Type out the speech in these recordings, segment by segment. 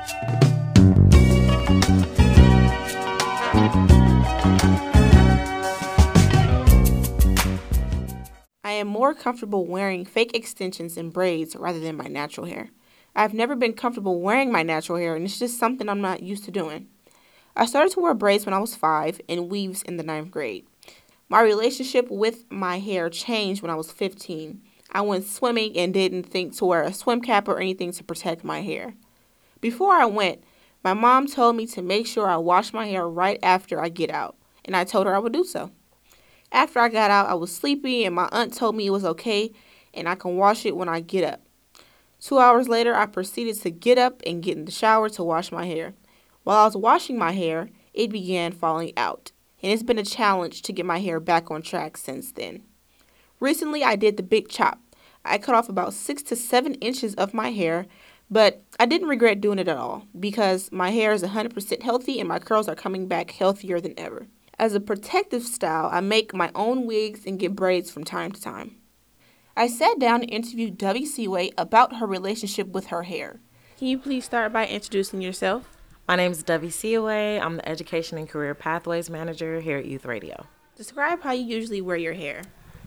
I am more comfortable wearing fake extensions and braids rather than my natural hair. I've never been comfortable wearing my natural hair, and it's just something I'm not used to doing. I started to wear braids when I was 5 and weaves in the ninth grade. My relationship with my hair changed when I was 15. I went swimming and didn't think to wear a swim cap or anything to protect my hair. Before I went, my mom told me to make sure I wash my hair right after I get out, and I told her I would do so. After I got out, I was sleepy, and my aunt told me it was okay and I can wash it when I get up. 2 hours later, I proceeded to get up and get in the shower to wash my hair. While I was washing my hair, it began falling out, and it's been a challenge to get my hair back on track since then. Recently, I did the big chop. I cut off about 6 to 7 inches of my hair, but I didn't regret doing it at all because my hair is 100% healthy and my curls are coming back healthier than ever. As a protective style, I make my own wigs and get braids from time to time. I sat down and interviewed Dubby Seaway about her relationship with her hair. Can you please start by introducing yourself? My name is Dubby Seaway. I'm the Education and Career Pathways Manager here at Youth Radio. Describe how you usually wear your hair.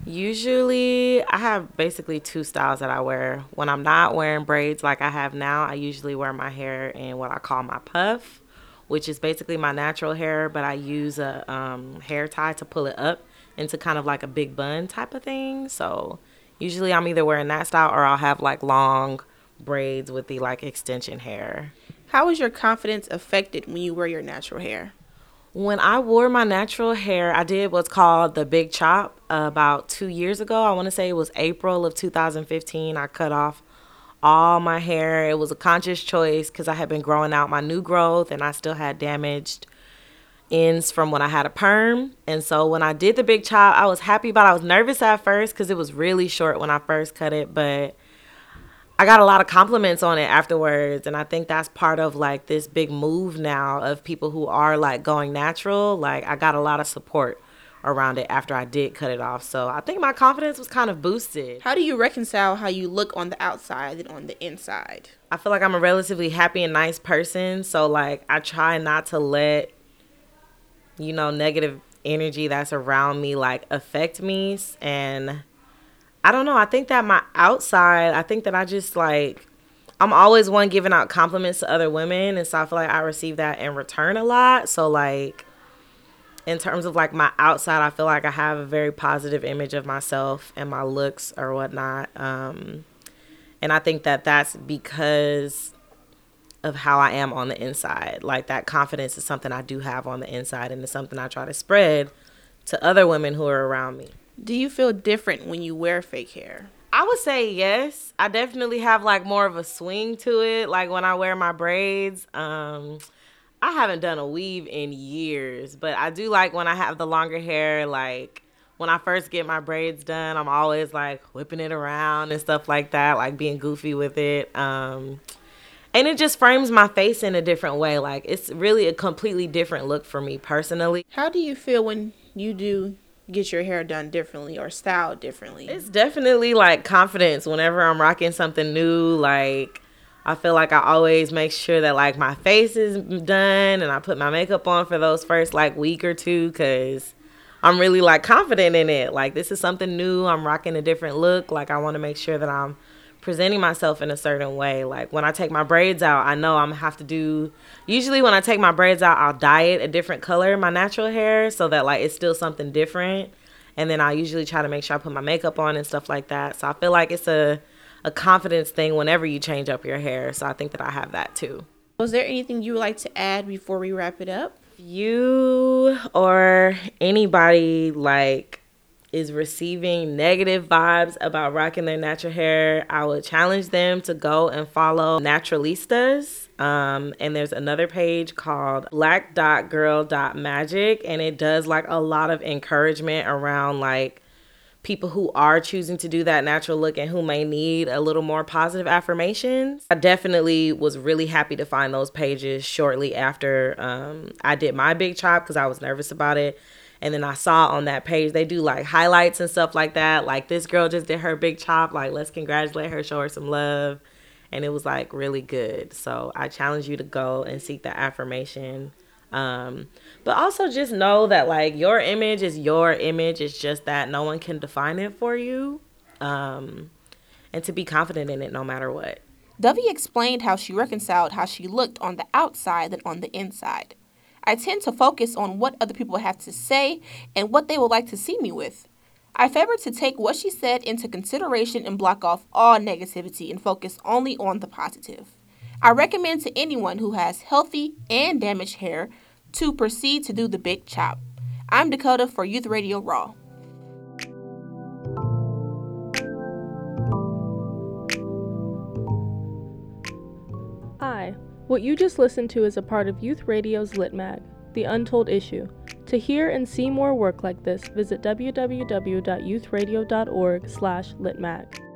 Usually, I have basically 2 styles that I wear. When I'm not wearing braids like I have now, I usually wear my hair in what I call my puff, which is basically my natural hair, but I use a hair tie to pull it up into kind of like a big bun type of thing. So usually I'm either wearing that style or I'll have like long braids with the like extension hair. How is your confidence affected when you wear your natural hair? When I wore my natural hair, I did what's called the big chop about 2 years ago. I want to say it was April of 2015. I cut off all my hair. It was a conscious choice because I had been growing out my new growth and I still had damaged ends from when I had a perm. And so when I did the big chop, I was happy about it. I was nervous at first because it was really short when I first cut it, but I got a lot of compliments on it afterwards, and I think that's part of like this big move now of people who are like going natural. Like I got a lot of support around it after I did cut it off. So I think my confidence was kind of boosted. How do you reconcile how you look on the outside and on the inside? I feel like I'm a relatively happy and nice person, so like I try not to let negative energy that's around me like affect me. And I don't know. I think that my outside, I think that I just like, I'm always one giving out compliments to other women. And so I feel like I receive that in return a lot. So like in terms of like my outside, I feel like I have a very positive image of myself and my looks or whatnot. And I think that that's because of how I am on the inside. Like that confidence is something I do have on the inside, and it's something I try to spread to other women who are around me. Do you feel different when you wear fake hair? I would say yes. I definitely have like more of a swing to it. Like when I wear my braids, I haven't done a weave in years, but I do like when I have the longer hair. Like when I first get my braids done, I'm always like whipping it around and stuff like that, like being goofy with it. And it just frames my face in a different way. Like it's really a completely different look for me personally. How do you feel when you do get your hair done differently or styled differently? It's definitely like confidence whenever I'm rocking something new. Like I feel like I always make sure that like my face is done and I put my makeup on for those first like week or two because I'm really like confident in it. Like this is something new. I'm rocking a different look. Like I want to make sure that I'm presenting myself in a certain way. Like when I take my braids out, I know I'm gonna have to do, usually when I take my braids out, I'll dye it a different color, my natural hair, so that like it's still something different. And then I usually try to make sure I put my makeup on and stuff like that. So I feel like it's a confidence thing whenever you change up your hair. So I think that I have that too. Was there anything you would like to add before we wrap it up? You or anybody like is receiving negative vibes about rocking their natural hair, I would challenge them to go and follow Naturalistas. And there's another page called black.girl.magic, and it does like a lot of encouragement around like people who are choosing to do that natural look and who may need a little more positive affirmations. I definitely was really happy to find those pages shortly after I did my big chop because I was nervous about it. And then I saw on that page, they do like highlights and stuff like that. Like this girl just did her big chop. Like let's congratulate her, show her some love. and it was like really good. So I challenge you to go and seek the affirmation. But also just know that like your image is your image. It's just that no one can define it for you. And to be confident in it no matter what. Dovey explained how she reconciled how she looked on the outside and on the inside. I tend to focus on what other people have to say and what they would like to see me with. I favor to take what she said into consideration and block off all negativity and focus only on the positive. I recommend to anyone who has healthy and damaged hair to proceed to do the big chop. I'm Dakota for Youth Radio Raw. Hi, what you just listened to is a part of Youth Radio's Lit Mag, The Untold Issue. To hear and see more work like this, visit www.youthradio.org/litmag.